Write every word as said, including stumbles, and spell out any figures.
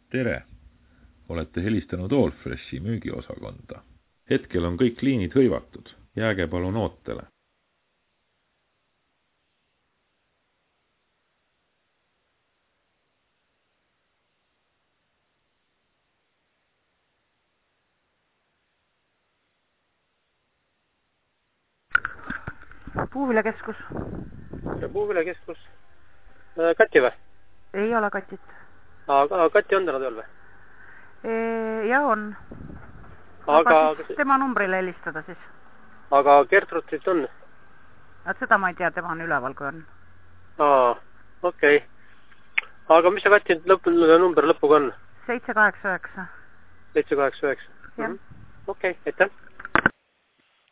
Tere! Olete helistanud Allfreshi müügiosakonda. Hetkel on kõik liinid hõivatud. Jääge palun ootele. Puuviljakeskus. Puuviljakeskus. Kati või? Ei ole Katit. Aga Kati on täna tööl või? Ja on. Aga, aga siis tema numbrile helistada siis. Aga Gertrudit on? Et seda ma ei tea, tema on üleval, kui on. Aa, okei. Okay. Aga mis see Kati lõpp, number lõpuga on? seitse kaheksa üheksa. seitse kaheksa üheksa. Jah. Okei, aitäh.